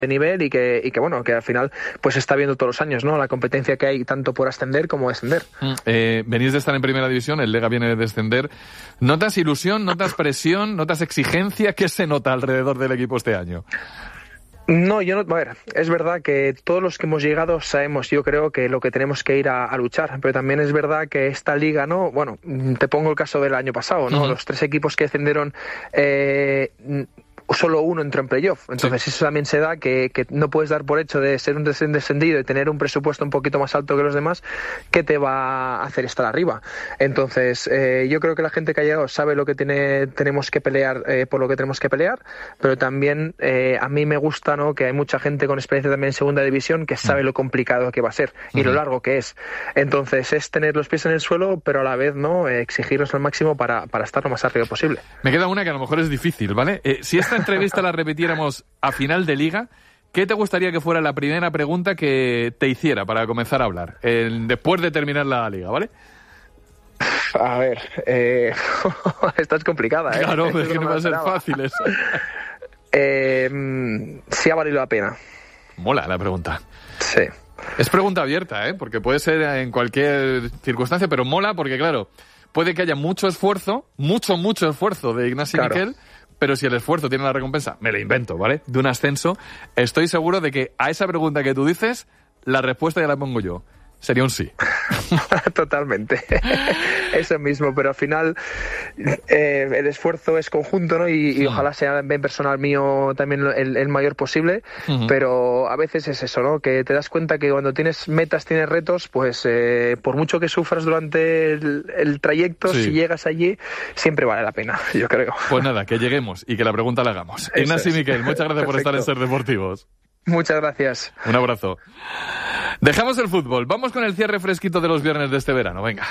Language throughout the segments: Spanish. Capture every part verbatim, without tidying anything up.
nivel y que, y que bueno, que al final pues está viendo todos los años, ¿no? La competencia que hay tanto por ascender como descender. Eh, venís de estar en primera división, el Lega viene de descender. ¿Notas ilusión, notas presión, notas exigencia? ¿Qué se nota alrededor del equipo este año? No, yo no, a ver, es verdad que todos los que hemos llegado sabemos, yo creo que lo que tenemos que ir a, a luchar, pero también es verdad que esta liga, ¿no? Bueno, te pongo el caso del año pasado, ¿no? Uh-huh. Los tres equipos que descendieron, eh, solo uno entró en playoff. Entonces sí. Eso también se da que, que no puedes dar por hecho de ser un descendido y tener un presupuesto un poquito más alto que los demás que te va a hacer estar arriba. Entonces eh, yo creo que la gente que ha llegado sabe lo que tiene, tenemos que pelear, eh, por lo que tenemos que pelear, pero también eh, a mí me gusta, ¿no? Que hay mucha gente con experiencia también en segunda división que sabe lo complicado que va a ser y uh-huh. lo largo que es. Entonces es tener los pies en el suelo, pero a la vez no eh, exigirnos al máximo para, para estar lo más arriba posible. Me queda una que a lo mejor es difícil, ¿vale? Eh, si esta entrevista la repitiéramos a final de liga, ¿qué te gustaría que fuera la primera pregunta que te hiciera para comenzar a hablar? Eh, después de terminar la liga, ¿vale? A ver, eh... esta es complicada, ¿eh? Claro, es que no va a ser fácil eso. eh, sí ha valido la pena. Mola la pregunta. Sí. Es pregunta abierta, ¿eh? Porque puede ser en cualquier circunstancia, pero mola porque, claro, puede que haya mucho esfuerzo, mucho, mucho esfuerzo de Ignasi claro. Miquel, pero si el esfuerzo tiene la recompensa, me lo invento, ¿vale?, de un ascenso, estoy seguro de que a esa pregunta que tú dices, la respuesta ya la pongo yo. Sería un sí. Totalmente. Eso mismo, pero al final eh, el esfuerzo es conjunto, ¿no? Y, y uh-huh. ojalá sea bien personal mío también el, el mayor posible, uh-huh. pero a veces es eso, ¿no? Que te das cuenta que cuando tienes metas, tienes retos, pues eh, por mucho que sufras durante el, el trayecto, sí. si llegas allí, siempre vale la pena, yo creo. Pues nada, que lleguemos y que la pregunta la hagamos. Ignasi es. Miquel, muchas gracias Perfecto. por estar en Ser Deportivos. Muchas gracias. Un abrazo. Dejamos el fútbol. Vamos con el cierre fresquito de los viernes de este verano. Venga.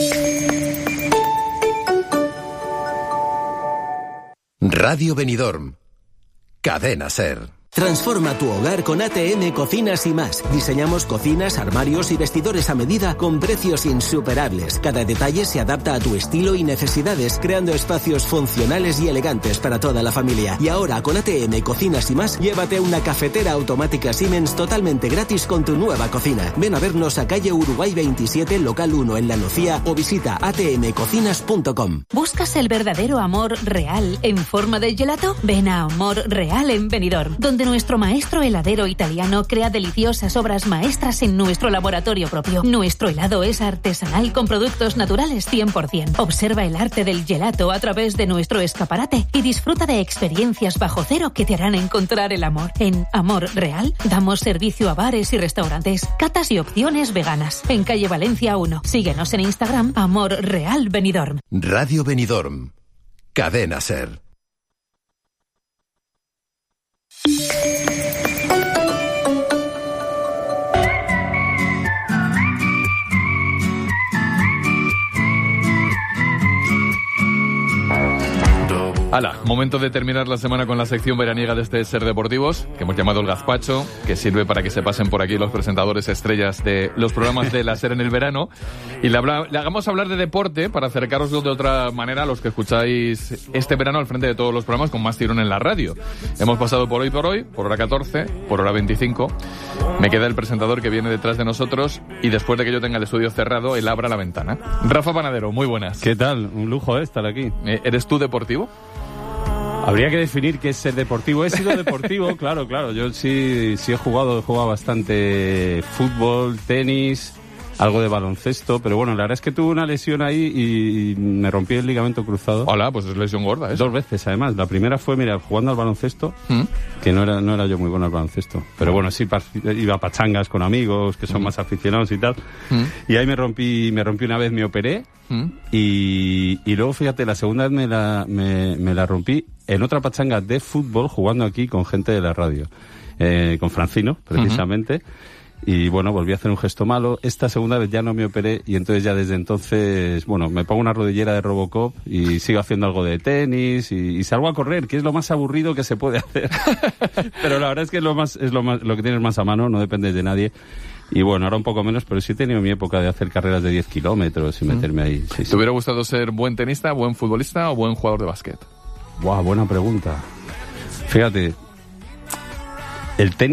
Radio Benidorm. Cadena Ser. Transforma tu hogar con A T M Cocinas y Más. Diseñamos cocinas, armarios y vestidores a medida con precios insuperables. Cada detalle se adapta a tu estilo y necesidades, creando espacios funcionales y elegantes para toda la familia. Y ahora con A T M Cocinas y Más, llévate una cafetera automática Siemens totalmente gratis con tu nueva cocina. Ven a vernos a calle Uruguay veintisiete, local uno en La Nucía o visita a t m cocinas punto com. ¿Buscas el verdadero amor real en forma de gelato? Ven a Amor Real en Benidorm, donde nuestro maestro heladero italiano crea deliciosas obras maestras en nuestro laboratorio propio. Nuestro helado es artesanal con productos naturales cien por ciento. Observa el arte del gelato a través de nuestro escaparate y disfruta de experiencias bajo cero que te harán encontrar el amor. En Amor Real damos servicio a bares y restaurantes, catas y opciones veganas. En calle Valencia uno. Síguenos en Instagram, Amor Real Benidorm. Radio Benidorm. Cadena Ser. Hala, momento de terminar la semana con la sección veraniega de este Ser Deportivos, que hemos llamado el gazpacho, que sirve para que se pasen por aquí los presentadores estrellas de los programas de la Ser en el verano, y le, habla, le hagamos hablar de deporte para acercaros de otra manera a los que escucháis este verano al frente de todos los programas con más tirón en la radio. Hemos pasado por Hoy por Hoy, por hora catorce, por hora veinticinco. Me queda el presentador que viene detrás de nosotros y después de que yo tenga el estudio cerrado, él abra la ventana. Rafa Panadero, muy buenas. ¿Qué tal? Un lujo ¿eh? estar aquí. ¿Eres tú deportivo? Habría que definir qué es ser deportivo. He sido deportivo, claro, claro. Yo sí, sí he jugado, he jugado bastante fútbol, tenis, algo de baloncesto, pero bueno, la verdad es que tuve una lesión ahí y me rompí el ligamento cruzado. Hola, pues es lesión gorda, ¿eh? Dos veces, además. La primera fue, mira, jugando al baloncesto, ¿Mm? que no era, no era yo muy bueno al baloncesto. Pero bueno, sí iba a pachangas con amigos que son ¿Mm? más aficionados y tal. ¿Mm? Y ahí me rompí, me rompí una vez, me operé. ¿Mm? Y, y luego, fíjate, la segunda vez me la, me, me la rompí en otra pachanga de fútbol jugando aquí con gente de la radio. Eh, con Francino, precisamente. Uh-huh. Y bueno, volví a hacer un gesto malo. Esta segunda vez ya no me operé y entonces ya desde entonces, bueno, me pongo una rodillera de Robocop y sigo haciendo algo de tenis y, y salgo a correr, que es lo más aburrido que se puede hacer. Pero la verdad es que es lo más, es lo más, lo que tienes más a mano, no dependes de nadie. Y bueno, ahora un poco menos, pero sí he tenido mi época de hacer carreras de diez kilómetros y meterme ahí. Sí, ¿Te sí. hubiera gustado ser buen tenista, buen futbolista o buen jugador de básquet? Buah, buena pregunta. Fíjate, el tenis